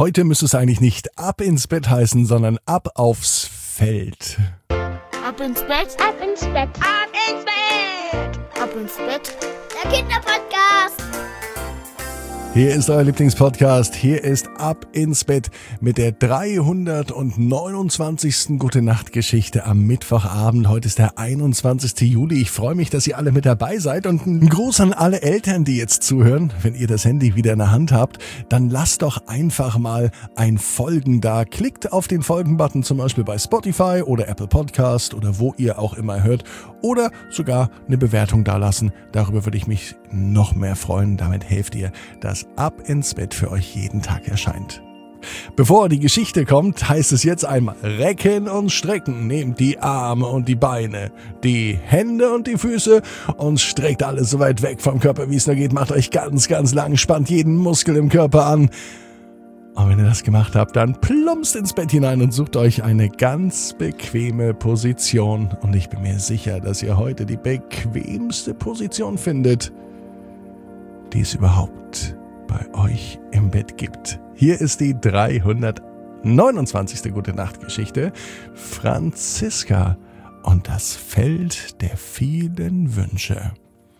Heute müsste es eigentlich nicht ab ins Bett heißen, sondern ab aufs Feld. Ab ins Bett, ab ins Bett, ab ins Bett, ab ins Bett, der Kinderpodcast. Hier ist euer Lieblingspodcast, hier ist Ab ins Bett mit der 329. Gute-Nacht-Geschichte am Mittwochabend. Heute ist der 21. Juli. Ich freue mich, dass ihr alle mit dabei seid und ein Gruß an alle Eltern, die jetzt zuhören. Wenn ihr das Handy wieder in der Hand habt, dann lasst doch einfach mal ein Folgen da. Klickt auf den Folgen-Button, zum Beispiel bei Spotify oder Apple Podcast oder wo ihr auch immer hört, oder sogar eine Bewertung dalassen. Darüber würde ich mich noch mehr freuen. Damit helft ihr, dass Ab ins Bett für euch jeden Tag erscheint. Bevor die Geschichte kommt, heißt es jetzt einmal recken und strecken. Nehmt die Arme und die Beine, die Hände und die Füße und streckt alles so weit weg vom Körper, wie es nur geht. Macht euch ganz, ganz lang, spannt jeden Muskel im Körper an. Und wenn ihr das gemacht habt, dann plumpst ins Bett hinein und sucht euch eine ganz bequeme Position. Und ich bin mir sicher, dass ihr heute die bequemste Position findet, die es überhaupt bei euch im Bett gibt. Hier ist die 329. Gute-Nacht-Geschichte. Franziska und das Feld der vielen Wünsche.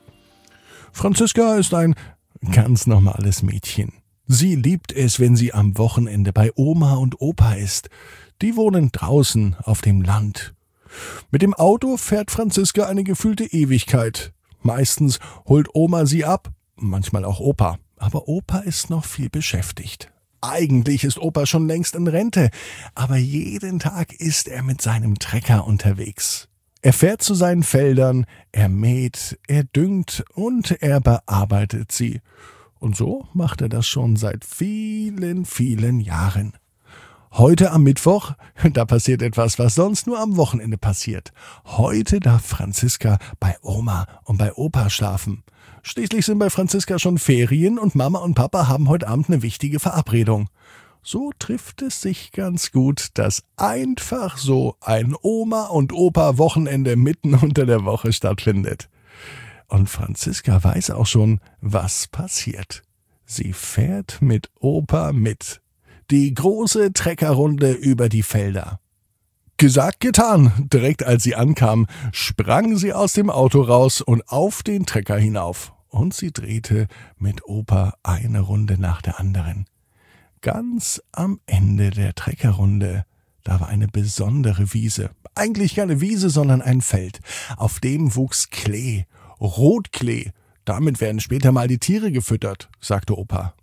Franziska ist ein ganz normales Mädchen. Sie liebt es, wenn sie am Wochenende bei Oma und Opa ist. Die wohnen draußen auf dem Land. Mit dem Auto fährt Franziska eine gefühlte Ewigkeit. Meistens holt Oma sie ab, manchmal auch Opa. Aber Opa ist noch viel beschäftigt. Eigentlich ist Opa schon längst in Rente, aber jeden Tag ist er mit seinem Trecker unterwegs. Er fährt zu seinen Feldern, er mäht, er düngt und er bearbeitet sie. Und so macht er das schon seit vielen, vielen Jahren. Heute am Mittwoch, da passiert etwas, was sonst nur am Wochenende passiert. Heute darf Franziska bei Oma und bei Opa schlafen. Schließlich sind bei Franziska schon Ferien und Mama und Papa haben heute Abend eine wichtige Verabredung. So trifft es sich ganz gut, dass einfach so ein Oma- und Opa-Wochenende mitten unter der Woche stattfindet. Und Franziska weiß auch schon, was passiert. Sie fährt mit Opa mit. Die große Treckerrunde über die Felder. Gesagt, getan. Direkt als sie ankam, sprang sie aus dem Auto raus und auf den Trecker hinauf. Und sie drehte mit Opa eine Runde nach der anderen. Ganz am Ende der Treckerrunde, da war eine besondere Wiese. Eigentlich keine Wiese, sondern ein Feld. Auf dem wuchs Klee. Rotklee, damit werden später mal die Tiere gefüttert, sagte Opa.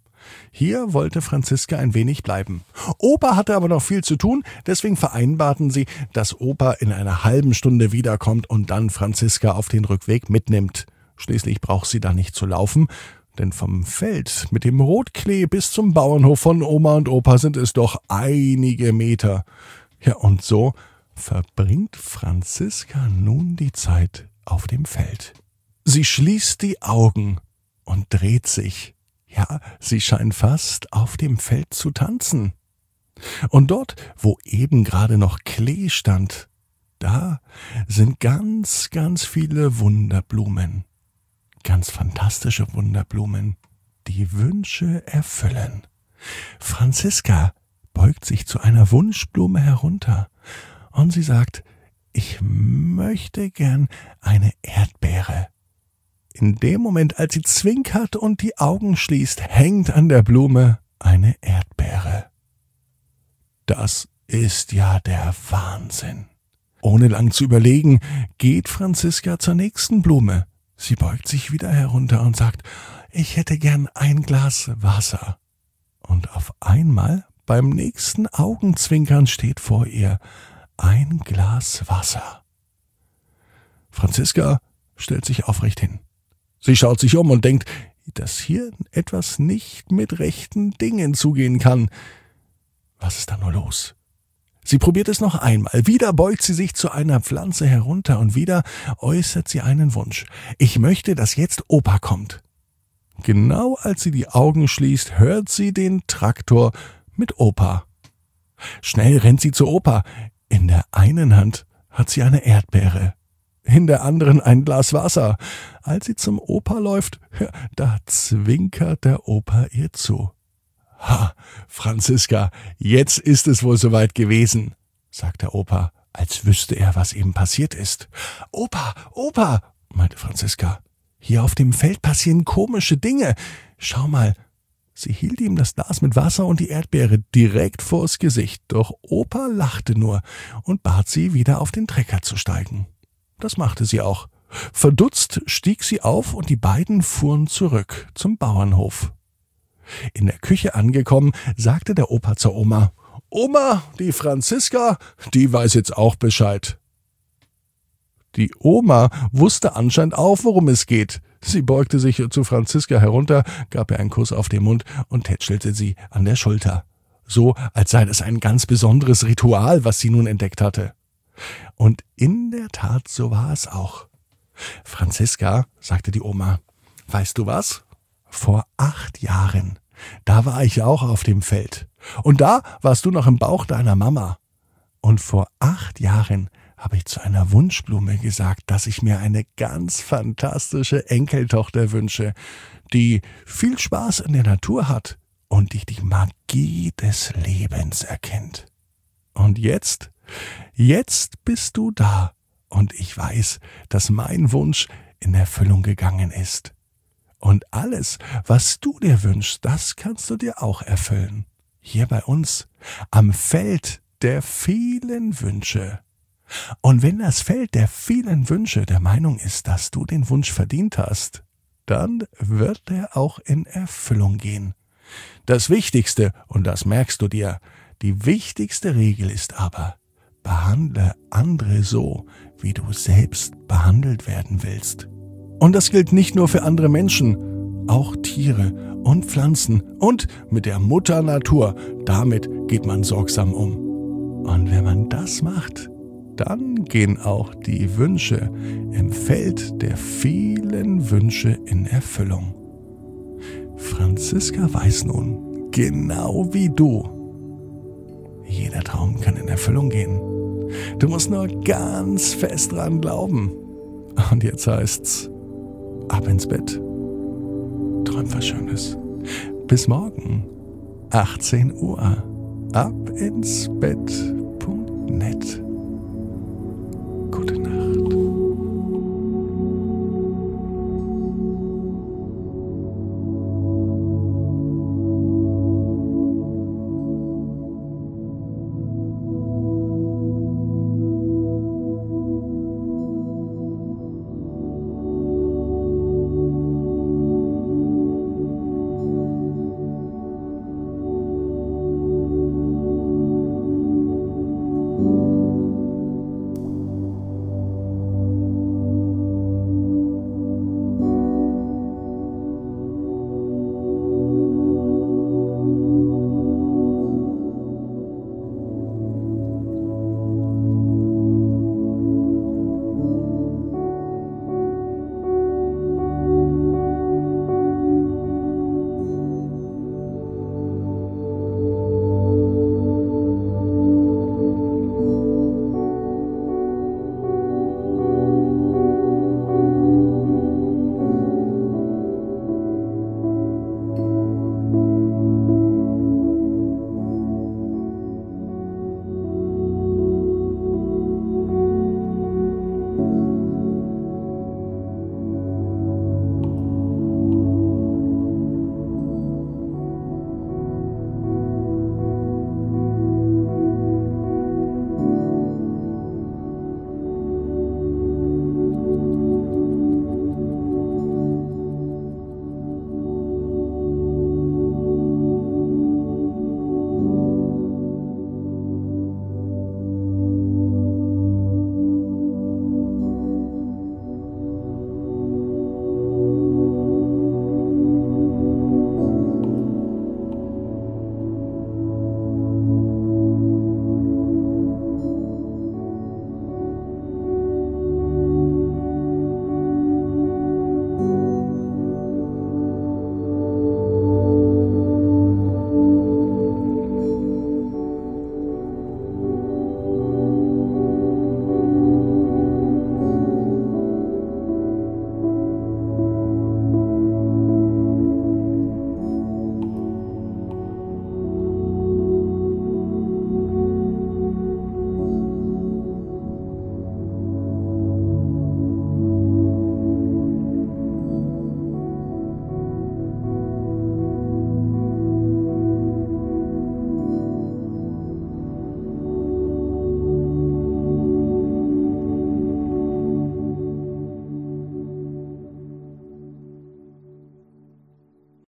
Hier wollte Franziska ein wenig bleiben. Opa hatte aber noch viel zu tun, deswegen vereinbarten sie, dass Opa in einer halben Stunde wiederkommt und dann Franziska auf den Rückweg mitnimmt. Schließlich braucht sie da nicht zu laufen, denn vom Feld mit dem Rotklee bis zum Bauernhof von Oma und Opa sind es doch einige Meter. Ja, und so verbringt Franziska nun die Zeit auf dem Feld. Sie schließt die Augen und dreht sich. Ja, sie scheint fast auf dem Feld zu tanzen. Und dort, wo eben gerade noch Klee stand, da sind ganz, ganz viele Wunderblumen. Ganz fantastische Wunderblumen, die Wünsche erfüllen. Franziska beugt sich zu einer Wunschblume herunter und sie sagt: Ich möchte gern eine Erdbeere. In dem Moment, als sie zwinkert und die Augen schließt, hängt an der Blume eine Erdbeere. Das ist ja der Wahnsinn. Ohne lang zu überlegen, geht Franziska zur nächsten Blume. Sie beugt sich wieder herunter und sagt: Ich hätte gern ein Glas Wasser. Und auf einmal, beim nächsten Augenzwinkern, steht vor ihr ein Glas Wasser. Franziska stellt sich aufrecht hin. Sie schaut sich um und denkt, dass hier etwas nicht mit rechten Dingen zugehen kann. Was ist da nur los? Sie probiert es noch einmal. Wieder beugt sie sich zu einer Pflanze herunter und wieder äußert sie einen Wunsch. Ich möchte, dass jetzt Opa kommt. Genau als sie die Augen schließt, hört sie den Traktor mit Opa. Schnell rennt sie zu Opa. In der einen Hand hat sie eine Erdbeere, in der anderen ein Glas Wasser. Als sie zum Opa läuft, da zwinkert der Opa ihr zu. Ha, Franziska, jetzt ist es wohl soweit gewesen, sagt der Opa, als wüsste er, was eben passiert ist. Opa, Opa, meinte Franziska, hier auf dem Feld passieren komische Dinge. Schau mal. Sie hielt ihm das Glas mit Wasser und die Erdbeere direkt vors Gesicht, doch Opa lachte nur und bat sie, wieder auf den Trecker zu steigen. Das machte sie auch. Verdutzt stieg sie auf und die beiden fuhren zurück zum Bauernhof. In der Küche angekommen, sagte der Opa zur Oma: »Oma, die Franziska, die weiß jetzt auch Bescheid.« Die Oma wusste anscheinend auch, worum es geht. Sie beugte sich zu Franziska herunter, gab ihr einen Kuss auf den Mund und tätschelte sie an der Schulter. So, als sei das ein ganz besonderes Ritual, was sie nun entdeckt hatte. Und in der Tat, so war es auch. »Franziska«, sagte die Oma, »weißt du was? Vor 8 Jahren, da war ich auch auf dem Feld. Und da warst du noch im Bauch deiner Mama. Und vor 8 Jahren habe ich zu einer Wunschblume gesagt, dass ich mir eine ganz fantastische Enkeltochter wünsche, die viel Spaß in der Natur hat und die die Magie des Lebens erkennt. Und jetzt bist du da und ich weiß, dass mein Wunsch in Erfüllung gegangen ist. Und alles, was du dir wünschst, das kannst du dir auch erfüllen. Hier bei uns, am Feld der vielen Wünsche. Und wenn das Feld der vielen Wünsche der Meinung ist, dass du den Wunsch verdient hast, dann wird er auch in Erfüllung gehen. Das Wichtigste, und das merkst du dir, die wichtigste Regel ist aber: behandle andere so, wie du selbst behandelt werden willst. Und das gilt nicht nur für andere Menschen, auch Tiere und Pflanzen und mit der Mutter Natur, damit geht man sorgsam um. Und wenn man das macht, dann gehen auch die Wünsche im Feld der vielen Wünsche in Erfüllung. Franziska weiß nun, genau wie du, jeder Traum kann in Erfüllung gehen. Du musst nur ganz fest dran glauben. Und jetzt heißt's, ab ins Bett. Träum was Schönes. Bis morgen, 18 Uhr. abinsbett.net